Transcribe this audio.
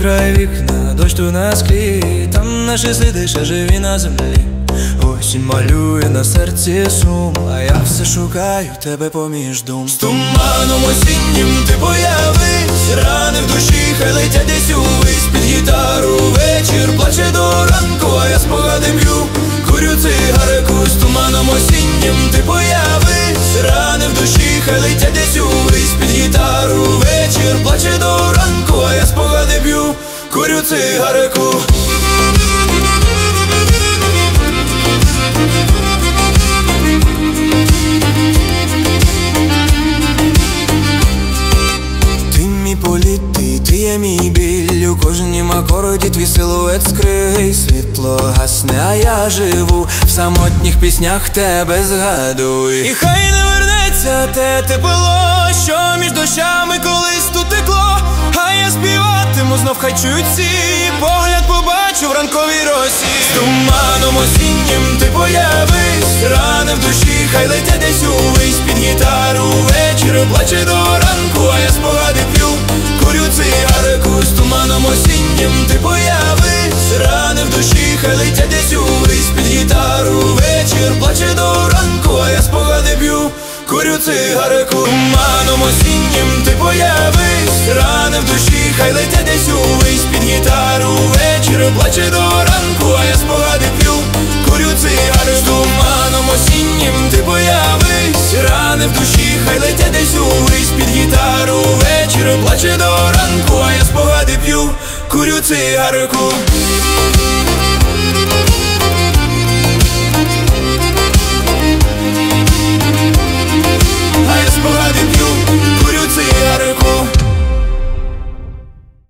Відкривай вікна, дощ тут на склі, там наші сліди ще живі на землі. Осінь малює на серці сум, а я все шукаю тебе поміж дум. З туманом осіннім ти появись, рани в душі хай летять десь увись. Під гітару вечір плаче до ранку, а я спогади б'ю, курю цигареку. З туманом осіннім ти появись, рани в душі хай летять десь увись. Під гітару вечір плаче до ранку, а я спогади б'ю, курю цигареку. Ти є мій біль, у кожнім акорді твій силует скрий. Світло гасне, а я живу в самотніх піснях, тебе згадую. І хай не вернеться те тепло, що між дощами колись тут текло. А я співатиму, знов хай чують всі, погляд побачу в ранковій росі. З туманом осіннім ти появись, рани в душі хай летять десь увись. Під гітару вечір плаче до ранку, а я спогади п'ю, курю цигареку. З туманом осіннім ти появись, рани в душі хай летять десь увись. Під гітару вечір плаче до ранку, а я спогади б'ю, курю цигареку. Туманом осіннім ти появись, рани в душі хай летять десь увись. Під гітару вечір плаче до ранку, а я спогади п'ю, курю цигареку. Туманом осіннім ти появись, рани в душі хай летять десь увись. Під гітару вечір плаче до ранку, а я спогади п'ю, курю цигареку.